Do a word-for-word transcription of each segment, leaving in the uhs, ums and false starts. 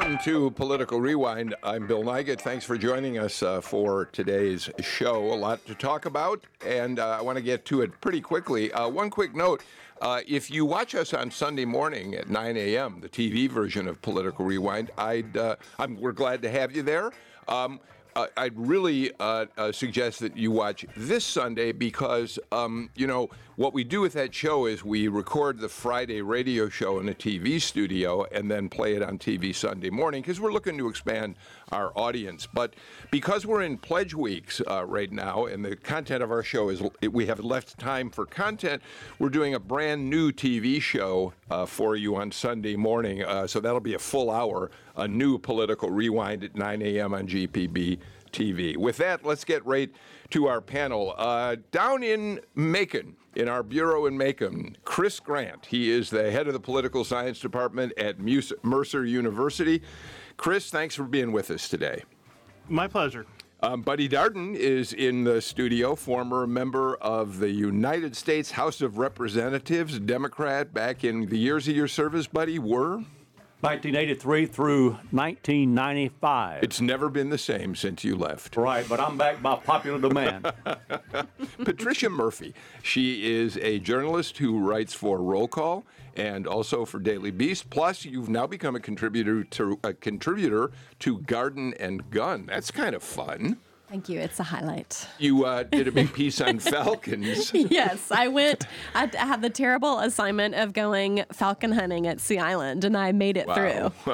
Welcome to Political Rewind. I'm Bill Nigut. Thanks for joining us uh, for today's show. A lot to talk about, and uh, I want to get to it pretty quickly. Uh, one quick note. Uh, if you watch us on Sunday morning at nine a.m., the T V version of Political Rewind, I'd, uh, I'm, we're glad to have you there. Um, Uh, I'd really uh, uh, suggest that you watch this Sunday because, um, you know, what we do with that show is we record the Friday radio show in a T V studio and then play it on T V Sunday morning because we're looking to expand our audience. But because we're in pledge weeks uh, right now and the content of our show is, we have left time for content, we're doing a brand new T V show uh, for you on Sunday morning. Uh, so that'll be a full hour, a new Political Rewind at nine a.m. on G P B T V. With that, let's get right to our panel. Uh, down in Macon, in our bureau in Macon, Chris Grant. He is the head of the political science department at Mus- Mercer University. Chris, thanks for being with us today. My pleasure. Um, Buddy Darden is in the studio, former member of the United States House of Representatives, Democrat back in the years of your service, Buddy, were? nineteen eighty-three through nineteen ninety-five. It's never been the same since you left. Right, but I'm back by popular demand. Patricia Murphy. She is a journalist who writes for Roll Call and also for Daily Beast. Plus, you've now become a contributor to a contributor to Garden and Gun. That's kind of fun. Thank you. It's a highlight. You uh, did a big piece on falcons. Yes, I went. I I had the terrible assignment of going falcon hunting at Sea Island, and I made it Wow. through.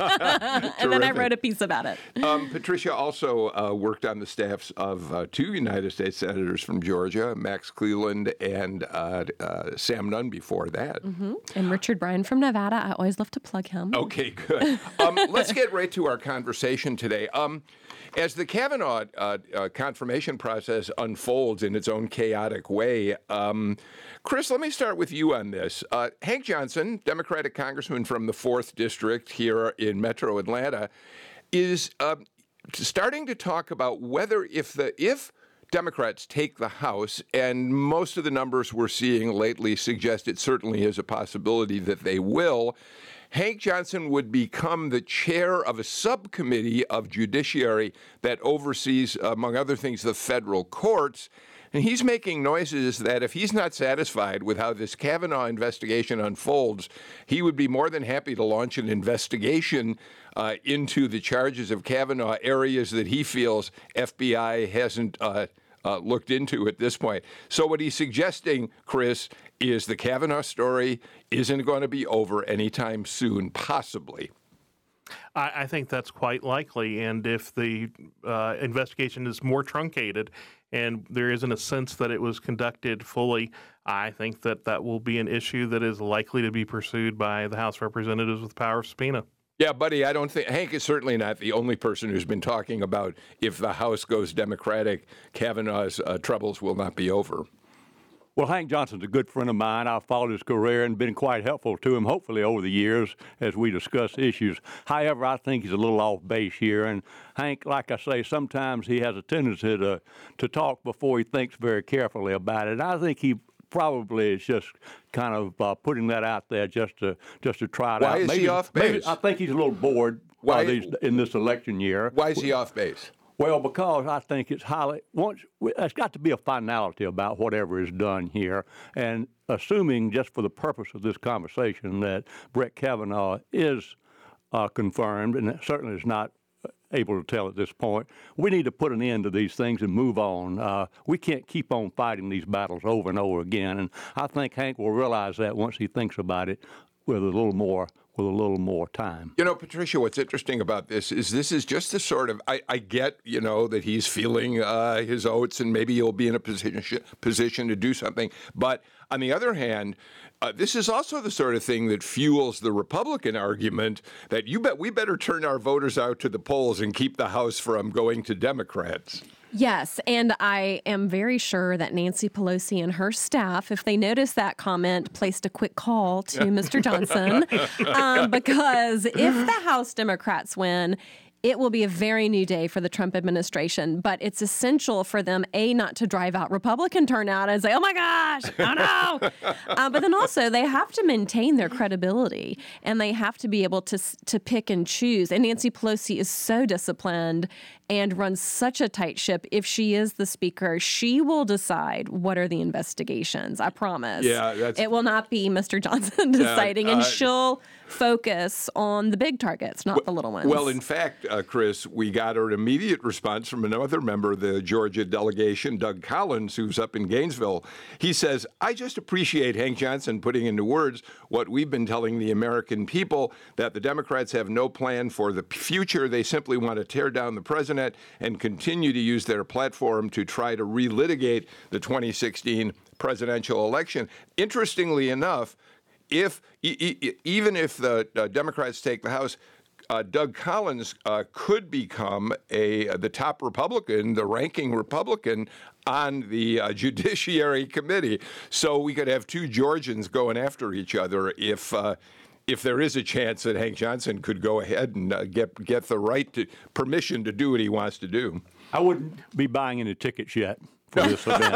And then I wrote a piece about it. Um, Patricia also uh, worked on the staffs of uh, two United States senators from Georgia, Max Cleland and uh, uh, Sam Nunn before that. Mm-hmm. And Richard Bryan from Nevada. I always love to plug him. Okay, good. Um, let's get right to our conversation today. Um, as the Kavanaugh uh, uh, confirmation process unfolds in its own chaotic way, um, Chris, let me start with you on this. Uh, Hank Johnson, Democratic congressman from the fourth District here in Metro Atlanta, is uh, starting to talk about whether if the if Democrats take the House, and most of the numbers we're seeing lately suggest it certainly is a possibility that they will, Hank Johnson would become the chair of a subcommittee of judiciary that oversees, among other things, the federal courts. And he's making noises that if he's not satisfied with how this Kavanaugh investigation unfolds, he would be more than happy to launch an investigation uh, into the charges of Kavanaugh, areas that he feels F B I hasn't uh, uh, looked into at this point. So what he's suggesting, Chris, is the Kavanaugh story isn't going to be over anytime soon, possibly. I, I think that's quite likely. And if the uh, investigation is more truncated and there isn't a sense that it was conducted fully, I think that that will be an issue that is likely to be pursued by the House of Representatives with power of subpoena. Yeah, buddy, I don't think Hank is certainly not the only person who's been talking about if the House goes Democratic, Kavanaugh's uh, troubles will not be over. Well, Hank Johnson's a good friend of mine. I've followed his career and been quite helpful to him, hopefully, over the years as we discuss issues. However, I think he's a little off base here. And Hank, like I say, sometimes he has a tendency to, to talk before he thinks very carefully about it. And I think he probably is just kind of uh, putting that out there just to just to try it Why out. Why is maybe, he off maybe, base? I think he's a little bored Why, uh, these, in this election year. Why is he off base? Well, because I think it's highly, once, there's got to be a finality about whatever is done here. And assuming, just for the purpose of this conversation, that Brett Kavanaugh is uh, confirmed, and it certainly is not able to tell at this point, we need to put an end to these things and move on. Uh, we can't keep on fighting these battles over and over again. And I think Hank will realize that once he thinks about it with a little more with a little more time. You know, Patricia, what's interesting about this is this is just the sort of, I, I get, you know, that he's feeling uh, his oats and maybe he'll be in a position, position to do something. But on the other hand, uh, this is also the sort of thing that fuels the Republican argument that you bet we better turn our voters out to the polls and keep the House from going to Democrats. Yes, and I am very sure that Nancy Pelosi and her staff, if they noticed that comment, placed a quick call to Mister Johnson, um, because if the House Democrats win, it will be a very new day for the Trump administration, but it's essential for them, A, not to drive out Republican turnout and say, oh my gosh, oh no. uh, but then also they have to maintain their credibility, and they have to be able to, to pick and choose. And Nancy Pelosi is so disciplined and runs such a tight ship. If she is the speaker, she will decide what are the investigations. I promise. Yeah, that's... It will not be Mister Johnson deciding, uh, uh, and she'll focus on the big targets, not well, the little ones. Well, in fact, uh, Chris, we got an immediate response from another member of the Georgia delegation, Doug Collins, who's up in Gainesville. He says, I just appreciate Hank Johnson putting into words what we've been telling the American people, that the Democrats have no plan for the future. They simply want to tear down the president and continue to use their platform to try to relitigate the twenty sixteen presidential election. Interestingly enough, if e- e- even if the uh, Democrats take the House, uh, Doug Collins uh, could become a uh, the top Republican, the ranking Republican on the uh, Judiciary Committee. So we could have two Georgians going after each other if uh, if there is a chance that Hank Johnson could go ahead and uh, get get the right to permission to do what he wants to do. I wouldn't be buying any tickets yet for this event.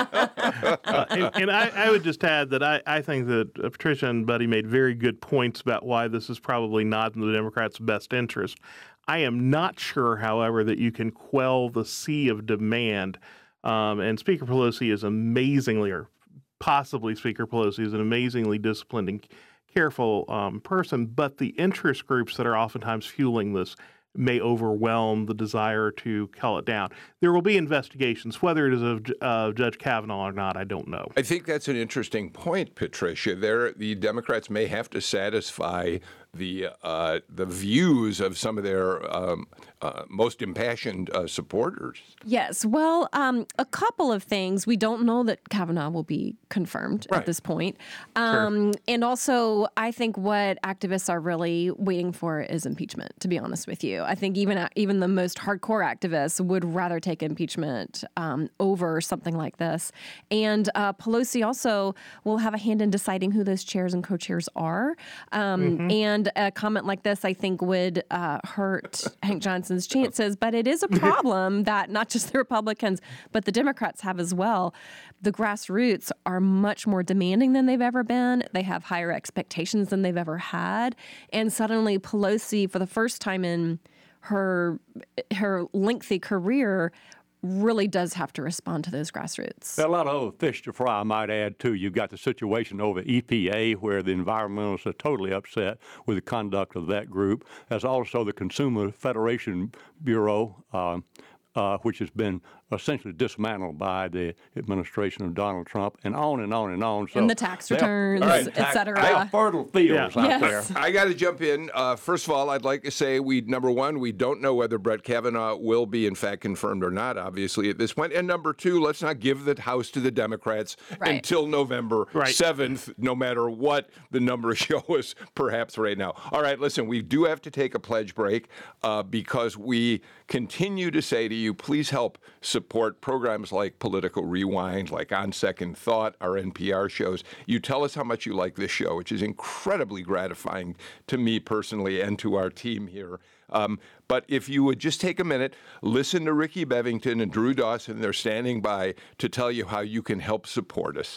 uh, and and I, I would just add that I, I think that uh, Patricia and Buddy made very good points about why this is probably not in the Democrats' best interest. I am not sure, however, that you can quell the sea of demand. Um, and Speaker Pelosi is amazingly, or possibly Speaker Pelosi is an amazingly disciplined and careful um, person, but the interest groups that are oftentimes fueling this may overwhelm the desire to cull it down. There will be investigations. Whether it is of uh, Judge Kavanaugh or not, I don't know. I think that's an interesting point, Patricia. There, the Democrats may have to satisfy the uh, the views of some of their um, uh, most impassioned uh, supporters. Yes. Well, um, a couple of things. We don't know that Kavanaugh will be confirmed right. at this point. Um, sure. And also, I think what activists are really waiting for is impeachment, to be honest with you. I think even even the most hardcore activists would rather take impeachment um, over something like this. And uh, Pelosi also will have a hand in deciding who those chairs and co-chairs are. Um, mm-hmm. And a comment like this, I think, would uh, hurt Hank Johnson's chances. But it is a problem that not just the Republicans, but the Democrats have as well. The grassroots are much more demanding than they've ever been. They have higher expectations than they've ever had. And suddenly Pelosi, for the first time in her her lengthy career, really does have to respond to those grassroots. There are a lot of other fish to fry, I might add, too. You've got the situation over E P A where the environmentalists are totally upset with the conduct of that group. There's also the Consumer Federation Bureau, uh, uh, which has been essentially dismantled by the administration of Donald Trump, and on and on and on. So and the tax returns, right. et cetera. They are fertile fields yeah. out yes. there. I got to jump in. Uh, first of all, I'd like to say we number one, we don't know whether Brett Kavanaugh will be in fact confirmed or not, obviously, at this point. And number two, let's not give the House to the Democrats right. until November right. seventh, no matter what the numbers show us perhaps right now. All right, listen, we do have to take a pledge break uh, because we continue to say to you, please help support programs like Political Rewind, like On Second Thought, our N P R shows. You tell us how much you like this show, which is incredibly gratifying to me personally and to our team here. Um, but if you would just take a minute, listen to Ricky Bevington and Drew Dawson. They're standing by to tell you how you can help support us.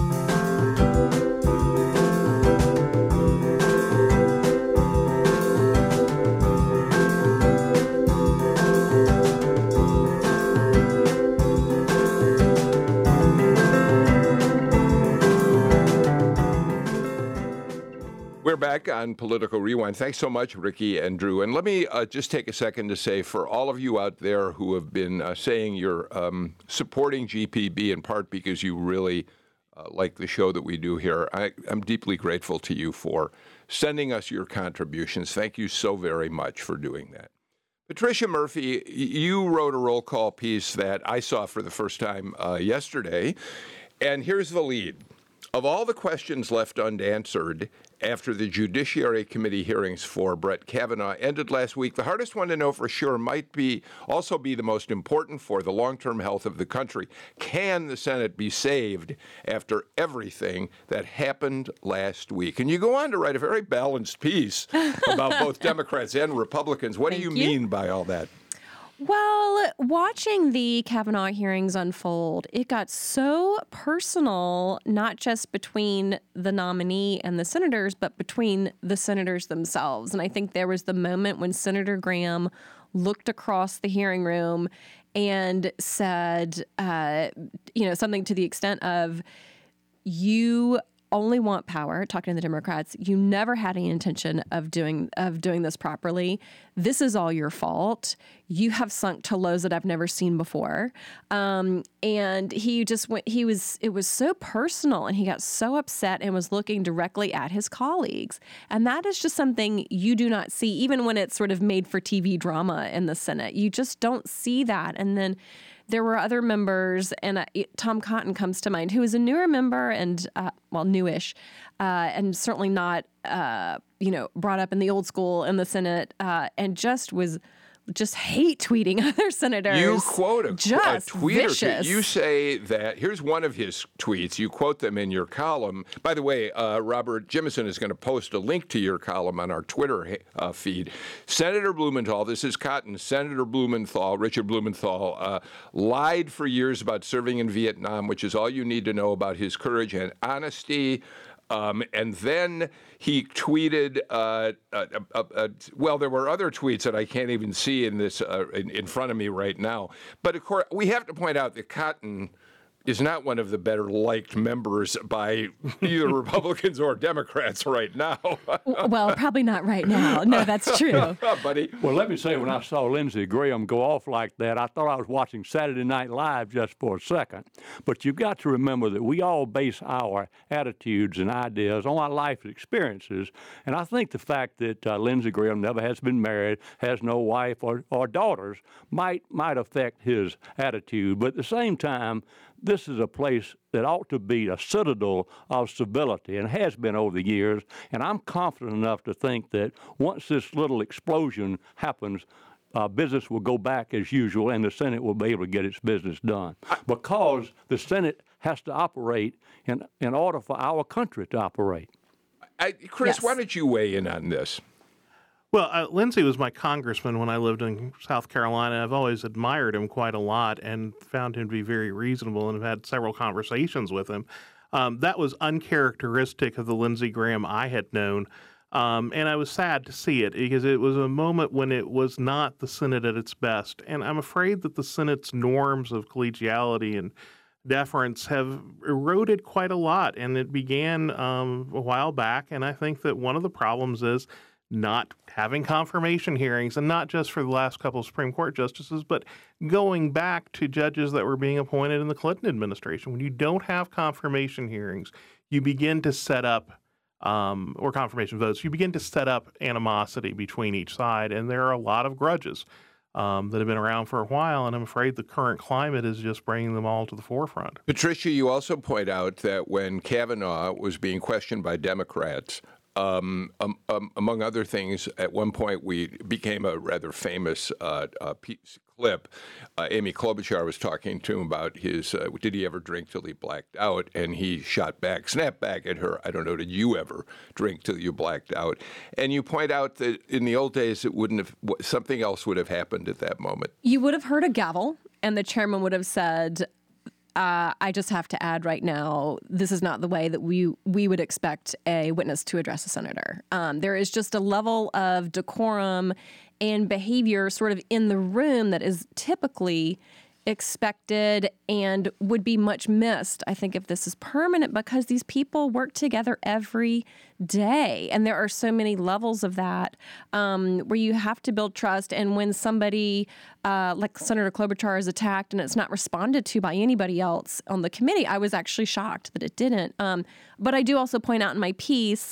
We're back on Political Rewind. Thanks so much, Ricky and Drew. And let me uh, just take a second to say, for all of you out there who have been uh, saying you're um, supporting G P B in part because you really uh, like the show that we do here, I, I'm deeply grateful to you for sending us your contributions. Thank you so very much for doing that. Patricia Murphy, you wrote a roll call piece that I saw for the first time uh, yesterday, and here's the lead. Of all the questions left unanswered after the Judiciary Committee hearings for Brett Kavanaugh ended last week, the hardest one to know for sure might be also be the most important for the long-term health of the country. Can the Senate be saved after everything that happened last week? And you go on to write a very balanced piece about both Democrats and Republicans. What Thank do you, you mean by all that? Well, watching the Kavanaugh hearings unfold, it got so personal, not just between the nominee and the senators, but between the senators themselves. And I think there was the moment when Senator Graham looked across the hearing room and said, uh, you know, something to the extent of, you only want power, talking to the Democrats. You never had any intention of doing of doing this properly. This is all your fault. You have sunk to lows that I've never seen before. Um, and he just went, he was, it was so personal, and he got so upset and was looking directly at his colleagues. And that is just something you do not see, even when it's sort of made for T V drama in the Senate. You just don't see that. And then there were other members, and uh, Tom Cotton comes to mind, who is a newer member and, uh, well, newish, uh, and certainly not, uh, you know, brought up in the old school in the Senate, uh, and just was just hate tweeting other senators. You quote a, just a tweet vicious. or two. You say that, here's one of his tweets. You quote them in your column. By the way, uh, Robert Jimison is going to post a link to your column on our Twitter uh, feed. Senator Blumenthal, this is Cotton, Senator Blumenthal, Richard Blumenthal, uh, lied for years about serving in Vietnam, which is all you need to know about his courage and honesty. Um, and then he tweeted, uh, uh, uh, uh, well, there were other tweets that I can't even see in this uh, in, in front of me right now. But of course, we have to point out that Cotton is not one of the better liked members by either Republicans or Democrats right now. Well, probably not right now. No, that's true. Buddy. Well, let me say, when I saw Lindsey Graham go off like that, I thought I was watching Saturday Night Live just for a second. But you've got to remember that we all base our attitudes and ideas on our life experiences. And I think the fact that uh, Lindsey Graham never has been married, has no wife or, or daughters, might might affect his attitude. But at the same time, this is a place that ought to be a citadel of civility, and has been over the years. And I'm confident enough to think that once this little explosion happens, uh, business will go back as usual, and the Senate will be able to get its business done. Because the Senate has to operate in, in order for our country to operate. I, Chris, Yes. why don't you weigh in on this? Well, uh, Lindsey was my congressman when I lived in South Carolina. I've always admired him quite a lot and found him to be very reasonable, and have had several conversations with him. Um, that was uncharacteristic of the Lindsey Graham I had known, um, and I was sad to see it, because it was a moment when it was not the Senate at its best. And I'm afraid that the Senate's norms of collegiality and deference have eroded quite a lot, and it began um, a while back. And I think that one of the problems is not having confirmation hearings, and not just for the last couple of Supreme Court justices, but going back to judges that were being appointed in the Clinton administration. When you don't have confirmation hearings, you begin to set up, um, or confirmation votes, you begin to set up animosity between each side, and there are a lot of grudges um, that have been around for a while, and I'm afraid the current climate is just bringing them all to the forefront. Patricia, you also point out that when Kavanaugh was being questioned by Democrats, Um, um, um, among other things, at one point we became a rather famous uh, uh, piece, clip. Uh, Amy Klobuchar was talking to him about his, uh, did he ever drink till he blacked out? And he shot back, snapped back at her, I don't know, did you ever drink till you blacked out? And you point out that in the old days, it wouldn't have, something else would have happened at that moment. You would have heard a gavel, and the chairman would have said, Uh, I just have to add right now, this is not the way that we we would expect a witness to address a senator. Um, there is just a level of decorum and behavior sort of in the room that is typically expected and would be much missed, I think, if this is permanent, because these people work together every day. And there are so many levels of that um, where you have to build trust. And when somebody uh, like Senator Klobuchar is attacked and it's not responded to by anybody else on the committee, I was actually shocked that it didn't. Um, but I do also point out in my piece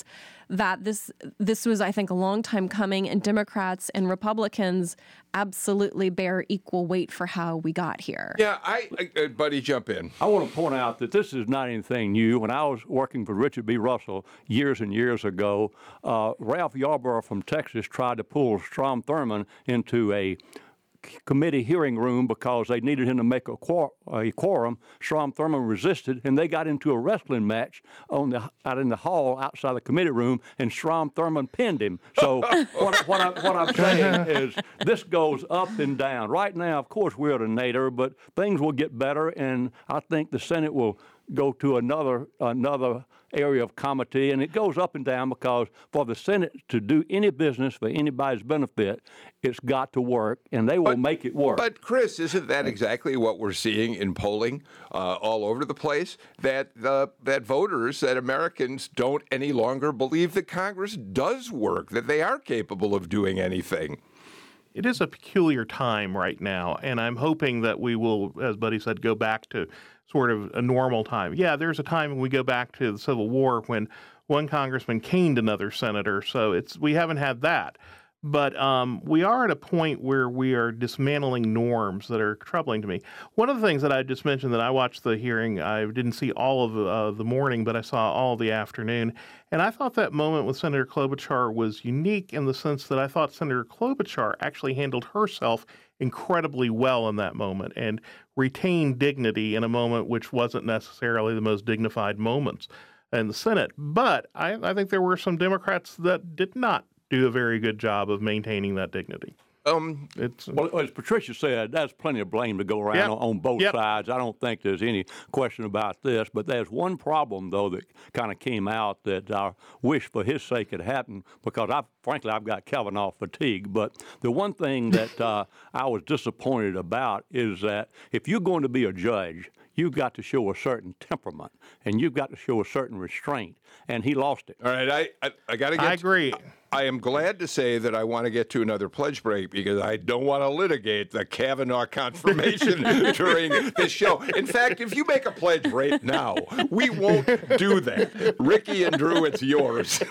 that this this was, I think, a long time coming, and Democrats and Republicans absolutely bear equal weight for how we got here. Yeah, I, I uh, Buddy, jump in. I want to point out that this is not anything new. When I was working for Richard B. Russell years and years ago, uh, Ralph Yarborough from Texas tried to pull Strom Thurmond into a committee hearing room because they needed him to make a, quor- a quorum. Strom Thurmond resisted, and they got into a wrestling match on the out in the hall outside the committee room, and Strom Thurmond pinned him. So what, what, I, what I'm saying is this goes up and down. Right now, of course, we're at a nadir, but things will get better, and I think the Senate will go to another another area of comity, and it goes up and down because for the Senate to do any business for anybody's benefit, it's got to work, and they will But- make it work. But Chris, isn't that exactly what we're seeing in polling uh, all over the place? That the that voters, that Americans don't any longer believe that Congress does work, that they are capable of doing anything. It is a peculiar time right now, and I'm hoping that we will, as Buddy said, go back to sort of a normal time. Yeah, there's a time when we go back to the Civil War when one congressman caned another senator, so it's we haven't had that. But um, we are at a point where we are dismantling norms that are troubling to me. One of the things that I just mentioned that I watched the hearing, I didn't see all of uh, the morning, but I saw all of the afternoon. And I thought that moment with Senator Klobuchar was unique in the sense that I thought Senator Klobuchar actually handled herself incredibly well in that moment and retained dignity in a moment which wasn't necessarily the most dignified moments in the Senate. But I, I think there were some Democrats that did not do a very good job of maintaining that dignity. Um, It's Well, as Patricia said, there's plenty of blame to go around Yep. on, on both Yep. sides. I don't think there's any question about this. But there's one problem, though, that kind of came out that I wish for his sake it happened because, I, frankly, I've got Kavanaugh fatigue. But the one thing that uh, I was disappointed about is that if you're going to be a judge, you've got to show a certain temperament and you've got to show a certain restraint. And he lost it. all right, I I, I got to get. I agree. I am glad to say that I want to get to another pledge break because I don't want to litigate the Kavanaugh confirmation during this show. In fact, if you make a pledge right now, we won't do that. Ricky and Drew, it's yours.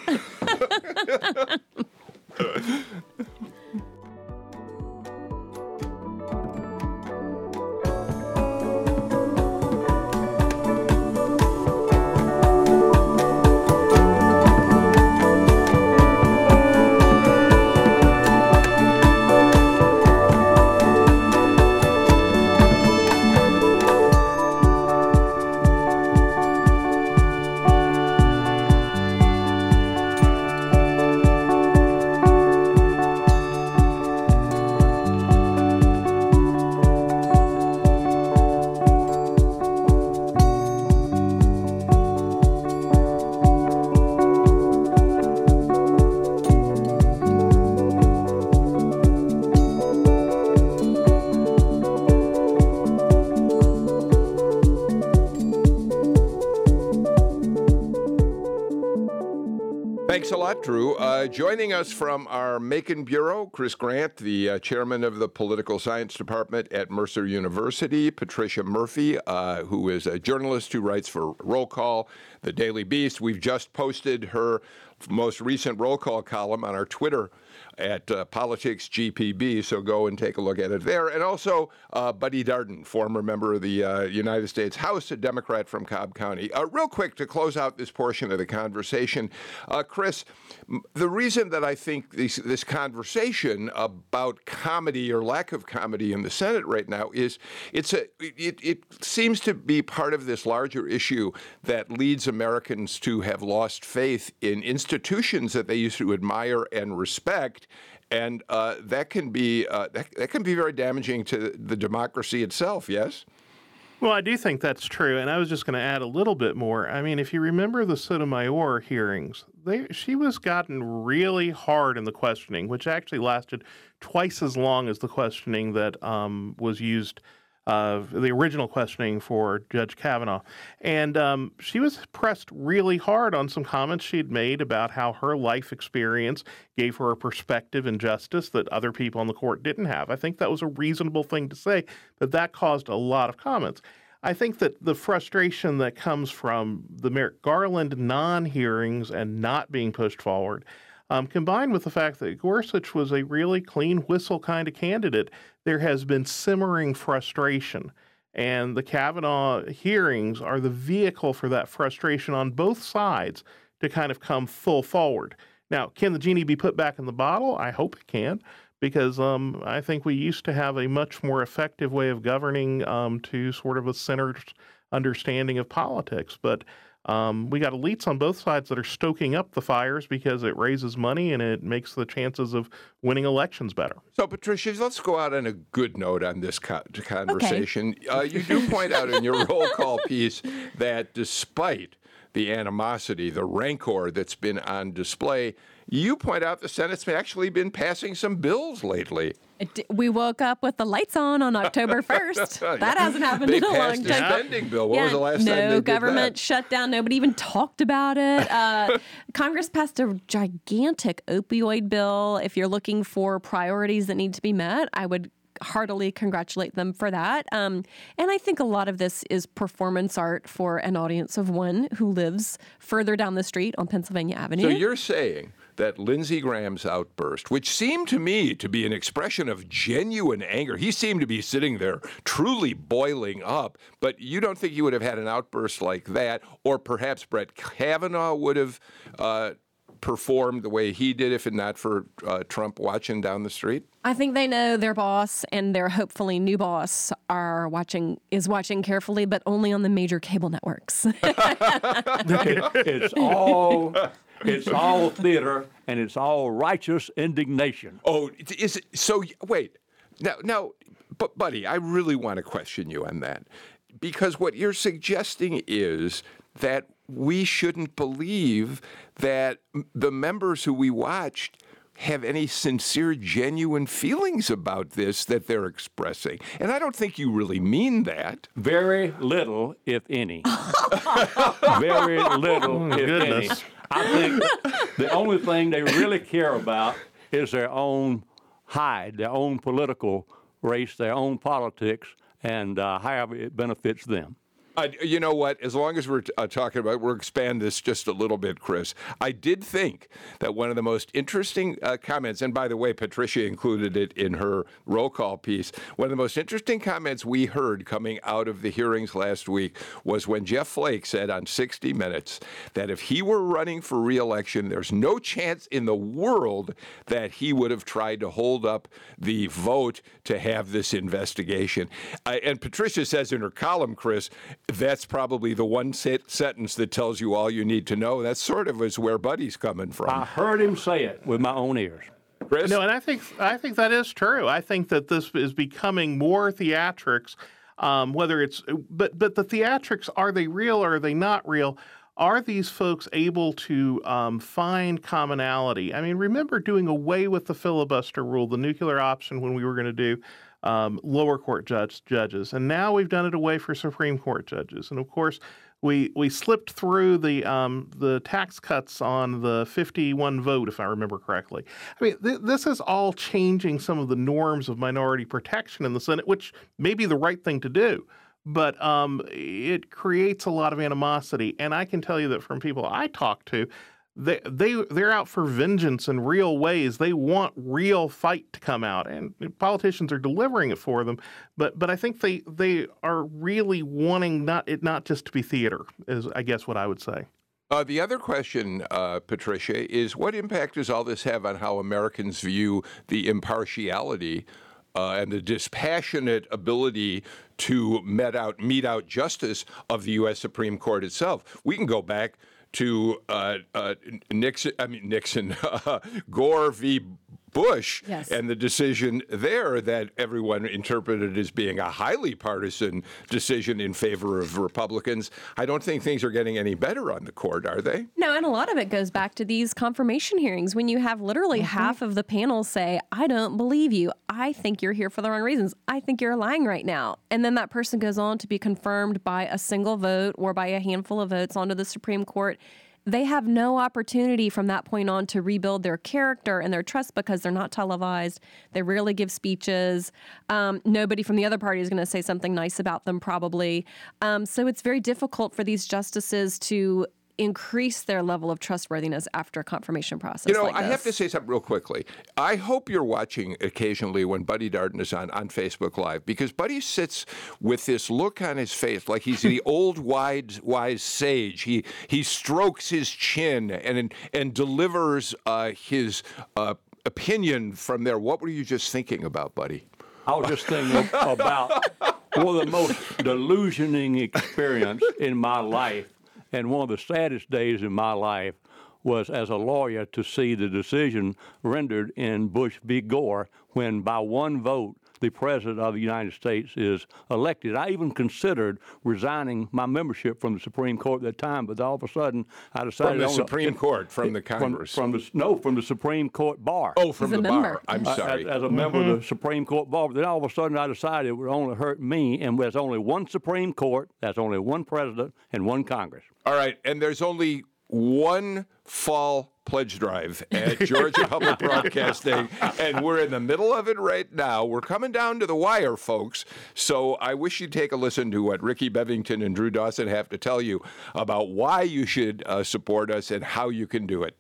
Thanks a lot, Drew. Uh, joining us from our Macon Bureau, Chris Grant, the uh, chairman of the Political Science Department at Mercer University, Patricia Murphy, uh, who is a journalist who writes for Roll Call, The Daily Beast. We've just posted her most recent Roll Call column on our Twitter at uh, Politics G P B, so go and take a look at it there. And also uh, Buddy Darden, former member of the uh, United States House, a Democrat from Cobb County. Uh, real quick, to close out this portion of the conversation, uh, Chris, m- the reason that I think this, this conversation about comedy or lack of comedy in the Senate right now is it's a it, it seems to be part of this larger issue that leads Americans to have lost faith in institutions that they used to admire and respect. And uh, that can be uh, that, that can be very damaging to the democracy itself. Yes. Well, I do think that's true, and I was just going to add a little bit more. I mean, if you remember the Sotomayor hearings, they, she was gotten really hard in the questioning, which actually lasted twice as long as the questioning that um, was used. Uh, the original questioning for Judge Kavanaugh. And um, she was pressed really hard on some comments she'd made about how her life experience gave her a perspective in justice that other people on the court didn't have. I think that was a reasonable thing to say, but that caused a lot of comments. I think that the frustration that comes from the Merrick Garland non-hearings and not being pushed forward, um, combined with the fact that Gorsuch was a really clean whistle kind of candidate, there has been simmering frustration. And the Kavanaugh hearings are the vehicle for that frustration on both sides to kind of come full forward. Now, can the genie be put back in the bottle? I hope it can, because um, I think we used to have a much more effective way of governing um, to sort of a centered understanding of politics. But um, we got elites on both sides that are stoking up the fires because it raises money and it makes the chances of winning elections better. So, Patricia, let's go out on a good note on this co- conversation. Okay. Uh, you do point out in your roll call piece that despite the animosity, the rancor that's been on display, you point out the Senate's actually been passing some bills lately. It, we woke up with the lights on on October first. That hasn't happened they in a long time. They passed a spending bill. What yeah, was the last no time they did government that? shutdown. Nobody even talked about it. Uh, Congress passed a gigantic opioid bill. If you're looking for priorities that need to be met, I would heartily congratulate them for that. Um, and I think a lot of this is performance art for an audience of one who lives further down the street on Pennsylvania Avenue. So you're saying that Lindsey Graham's outburst, which seemed to me to be an expression of genuine anger, he seemed to be sitting there truly boiling up, but you don't think he would have had an outburst like that, or perhaps Brett Kavanaugh would have uh, performed the way he did if it not for uh, Trump watching down the street? I think they know their boss and their hopefully new boss are watching is watching carefully, but only on the major cable networks. It's all it's all theater and it's all righteous indignation. Oh, is it, so? Wait, now, now, but buddy, I really want to question you on that, because what you're suggesting is that we shouldn't believe that the members who we watched have any sincere, genuine feelings about this that they're expressing. And I don't think you really mean that. Very little, if any. Very little, Oh, if goodness. any. I think the only thing they really care about is their own hide, their own political race, their own politics, and uh, however it benefits them. Uh, you know what? As long as we're uh, talking about, we'll expand this just a little bit, Chris. I did think that one of the most interesting uh, comments, and by the way, Patricia included it in her roll call piece, one of the most interesting comments we heard coming out of the hearings last week was when Jeff Flake said on sixty minutes that if he were running for re-election, there's no chance in the world that he would have tried to hold up the vote to have this investigation. Uh, and Patricia says in her column, Chris, that's probably the one set sentence that tells you all you need to know. That sort of is where Buddy's coming from. I heard him say it with my own ears. Chris? No, and I think I think that is true. I think that this is becoming more theatrics, um, whether it's but but the theatrics, are they real or are they not real? Are these folks able to um, find commonality? I mean, remember doing away with the filibuster rule, the nuclear option, when we were going to do um, lower court judge, judges, and now we've done it away for Supreme Court judges. And of course, we we slipped through the um, the tax cuts on the fifty-one vote, if I remember correctly. I mean, th- this is all changing some of the norms of minority protection in the Senate, which may be the right thing to do. But um, it creates a lot of animosity. And I can tell you that from people I talk to, they, they, they're out for vengeance in real ways. They want real fight to come out. And politicians are delivering it for them. But but I think they, they are really wanting not it not just to be theater, is I guess what I would say. Uh, the other question, uh, Patricia, is what impact does all this have on how Americans view the impartiality Uh, and the dispassionate ability to met out, mete out justice of the U S Supreme Court itself? We can go back to uh, uh, Nixon, I mean Nixon, uh, Gore v. Bush, yes. and the decision there that everyone interpreted as being a highly partisan decision in favor of Republicans. I don't think things are getting any better on the court, are they? No, and a lot of it goes back to these confirmation hearings when you have literally mm-hmm. half of the panel say, I don't believe you. I think you're here for the wrong reasons. I think you're lying right now. And then that person goes on to be confirmed by a single vote or by a handful of votes onto the Supreme Court. they have no opportunity from that point on to rebuild their character and their trust because they're not televised. They rarely give speeches. Um, nobody from the other party is going to say something nice about them, probably. Um, so it's very difficult for these justices to increase their level of trustworthiness after a confirmation process. You know, like I this. have to say something real quickly. I hope you're watching occasionally when Buddy Darden is on, on Facebook Live, because Buddy sits with this look on his face like he's the old wise, wise sage. He he strokes his chin and and delivers uh, his uh, opinion from there. What were you just thinking about, Buddy? I was just thinking about one of the most delusioning experience in my life. And one of the saddest days in my life was as a lawyer to see the decision rendered in Bush v. Gore when by one vote the President of the United States is elected. I even considered resigning my membership from the Supreme Court at that time, but all of a sudden I decided... From the on Supreme the, Court, from the Congress? From, from the, no, from the Supreme Court bar. Oh, from As the a bar. member. I'm sorry. As, as a member mm-hmm. of the Supreme Court bar. But then all of a sudden I decided it would only hurt me, and there's only one Supreme Court, there's only one President, and one Congress. All right, and there's only one fall pledge drive at Georgia Public Broadcasting, and we're in the middle of it right now. We're coming down to the wire, folks, so I wish you'd take a listen to what Ricky Bevington and Drew Dawson have to tell you about why you should uh, support us and how you can do it.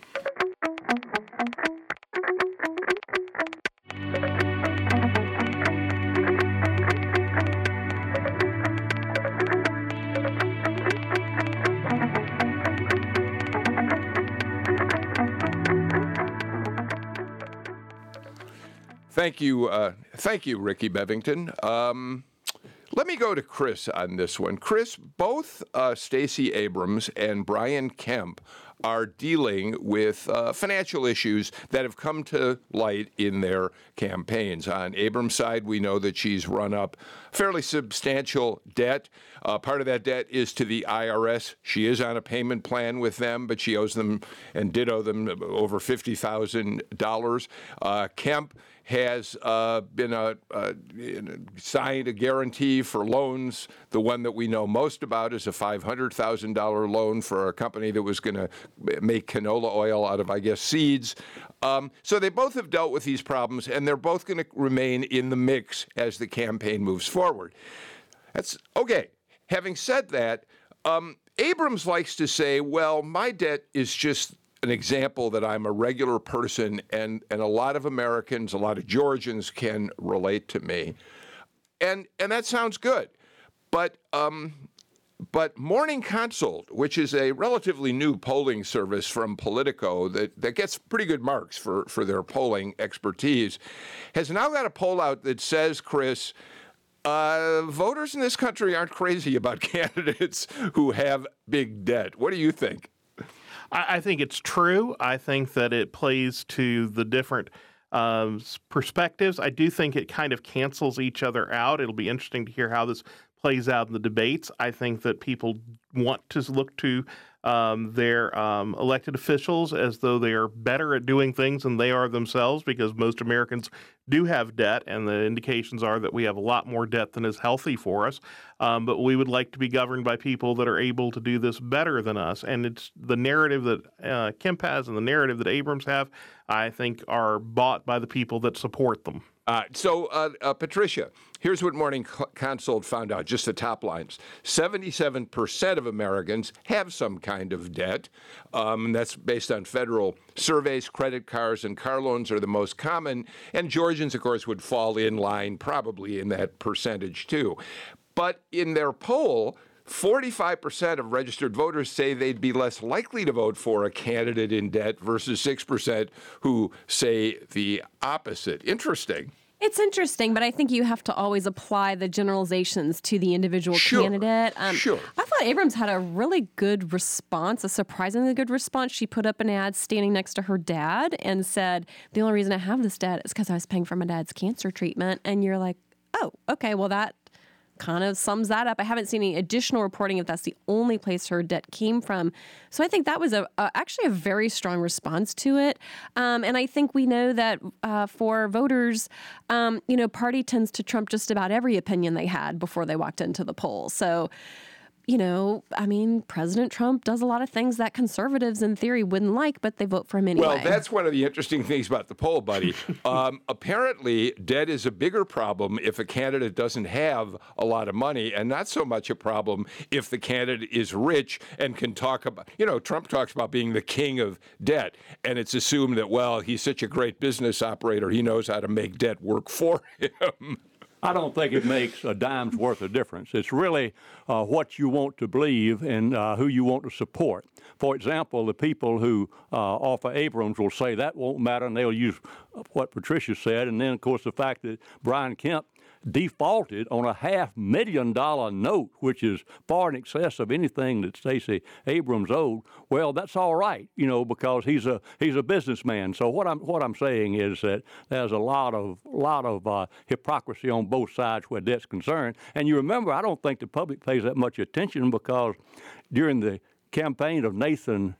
Thank you, uh, thank you, Ricky Bevington. Um, let me go to Chris on this one. Chris, both uh, Stacey Abrams and Brian Kemp are dealing with uh, financial issues that have come to light in their campaigns. On Abrams' side, we know that she's run up fairly substantial debt. Uh, part of that debt is to the I R S. She is on a payment plan with them, but she owes them and did owe them over fifty thousand dollars. Uh, Kemp has uh, been a, uh, signed a guarantee for loans. The one that we know most about is a five hundred thousand dollars loan for a company that was going to make canola oil out of, I guess, seeds. Um, so they both have dealt with these problems, and they're both going to remain in the mix as the campaign moves forward. That's okay. Having said that, um, Abrams likes to say, well, my debt is just an example that I'm a regular person, and, and a lot of Americans, a lot of Georgians can relate to me. And and that sounds good. But um, but Morning Consult, which is a relatively new polling service from Politico that, that gets pretty good marks for, for their polling expertise, has now got a poll out that says, Chris, uh, voters in this country aren't crazy about candidates who have big debt. What do you think? I think it's true. I think that it plays to the different uh, perspectives. I do think it kind of cancels each other out. It'll be interesting to hear how this plays out in the debates. I think that people want to look to um, their um, elected officials as though they are better at doing things than they are themselves, because most Americans do have debt, and the indications are that we have a lot more debt than is healthy for us. Um, but we would like to be governed by people that are able to do this better than us. And it's the narrative that uh, Kemp has and the narrative that Abrams have, I think, are bought by the people that support them. Uh, so, uh, uh, Patricia, here's what Morning Consult found out, just the top lines. seventy-seven percent of Americans have some kind of debt. Um, and that's based on federal surveys. Credit cards and car loans are the most common. And Georgians, of course, would fall in line probably in that percentage, too. But in their poll, forty-five percent of registered voters say they'd be less likely to vote for a candidate in debt versus six percent who say the opposite. Interesting. It's interesting, but I think you have to always apply the generalizations to the individual sure. candidate. Um, sure. I thought Abrams had a really good response, a surprisingly good response. She put up an ad standing next to her dad and said, the only reason I have this debt is because I was paying for my dad's cancer treatment. And you're like, oh, okay, well, that kind of sums that up. I haven't seen any additional reporting if that's the only place her debt came from. So I think that was a, a actually a very strong response to it. Um, and I think we know that uh, for voters, um, you know, party tends to trump just about every opinion they had before they walked into the polls. So you know, I mean, President Trump does a lot of things that conservatives in theory wouldn't like, but they vote for him anyway. Well, that's one of the interesting things about the poll, buddy. um, apparently, debt is a bigger problem if a candidate doesn't have a lot of money, and not so much a problem if the candidate is rich and can talk about, you know, Trump talks about being the king of debt, and it's assumed that, well, he's such a great business operator, he knows how to make debt work for him. I don't think it makes a dime's worth of difference. It's really uh, what you want to believe and uh, who you want to support. For example, the people who uh, offer Abrams will say that won't matter, and they'll use what Patricia said. And then, of course, the fact that Brian Kemp defaulted on a half million dollar note, which is far in excess of anything that Stacey Abrams owed. Well, that's all right, you know, because he's a he's a businessman. So what I'm what I'm saying is that there's a lot of lot of uh, hypocrisy on both sides where debt's concerned. And you remember, I don't think the public pays that much attention because during the campaign of Nathan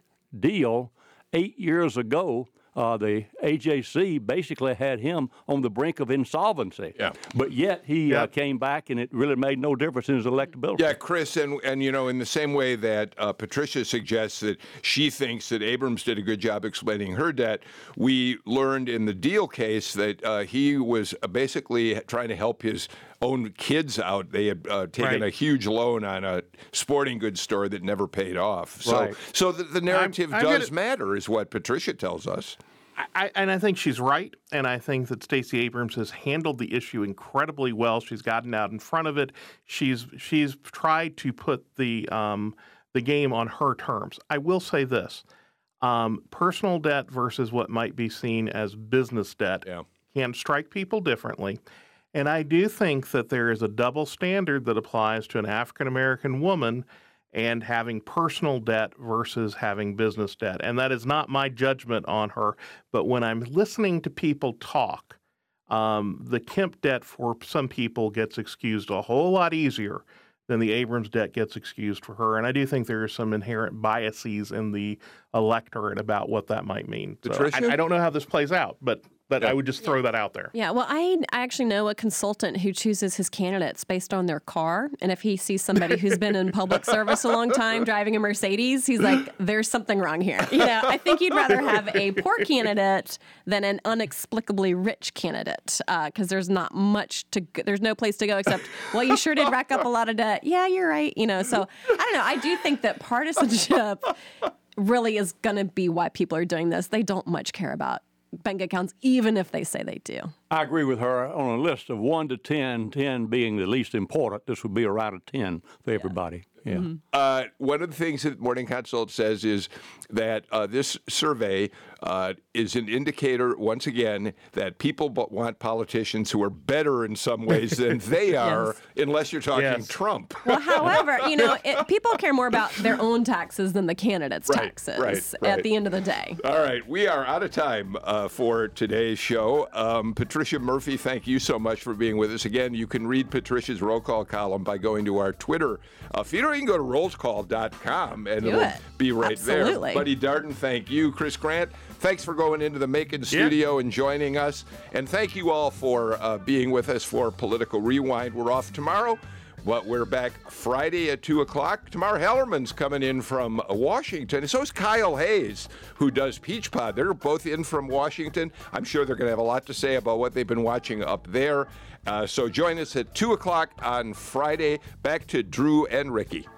Deal eight years ago, Uh, the A J C basically had him on the brink of insolvency. Yeah. But yet he yeah. uh, came back, and it really made no difference in his electability. Yeah, Chris, and, and you know, in the same way that uh, Patricia suggests that she thinks that Abrams did a good job explaining her debt, we learned in the Deal case that uh, he was basically trying to help his own kids out. They had uh, taken right. a huge loan on a sporting goods store that never paid off. So, right. so the, the narrative I'm, I'm does gonna, matter, is what Patricia tells us. I, and I think she's right, and I think that Stacey Abrams has handled the issue incredibly well. She's gotten out in front of it. She's she's tried to put the um, the game on her terms. I will say this: um, personal debt versus what might be seen as business debt yeah. can strike people differently. And I do think that there is a double standard that applies to an African American woman and having personal debt versus having business debt. And that is not my judgment on her. But when I'm listening to people talk, um, the Kemp debt for some people gets excused a whole lot easier than the Abrams debt gets excused for her. And I do think there are some inherent biases in the electorate about what that might mean. So I, I don't know how this plays out, but But yeah. I would just throw that out there. Yeah, well, I, I actually know a consultant who chooses his candidates based on their car. And if he sees somebody who's been in public service a long time driving a Mercedes, he's like, there's something wrong here. You know, I think you'd rather have a poor candidate than an inexplicably rich candidate because uh, there's not much to go, there's no place to go except, well, you sure did rack up a lot of debt. Yeah, you're right. You know, so I don't know. I do think that partisanship really is going to be why people are doing this. They don't much care about bank accounts, even if they say they do. I agree with her. On a list of one to ten, ten being the least important, this would be around a ten for everybody. Yeah. Yeah. Mm-hmm. Uh, one of the things that Morning Consult says is that uh, this survey uh, is an indicator, once again, that people want politicians who are better in some ways than they are, yes. unless you're talking yes. Trump. Well, however, you know, it, people care more about their own taxes than the candidates' right, taxes right, right. at the end of the day. All right. We are out of time uh, for today's show. Um, Patricia Murphy, thank you so much for being with us. Again, you can read Patricia's roll call column by going to our Twitter uh, feed, or you can go to roll call dot com and Do it'll it. be right Absolutely. there. Buddy Darden, thank you. Chris Grant, thanks for going into the Macon studio yeah. and joining us. And thank you all for uh, being with us for Political Rewind. We're off tomorrow, but we're back Friday at two o'clock. Tamar Hellerman's coming in from Washington. And so is Kyle Hayes, who does Peach Pod. They're both in from Washington. I'm sure they're going to have a lot to say about what they've been watching up there. Uh, so join us at two o'clock on Friday. Back to Drew and Ricky.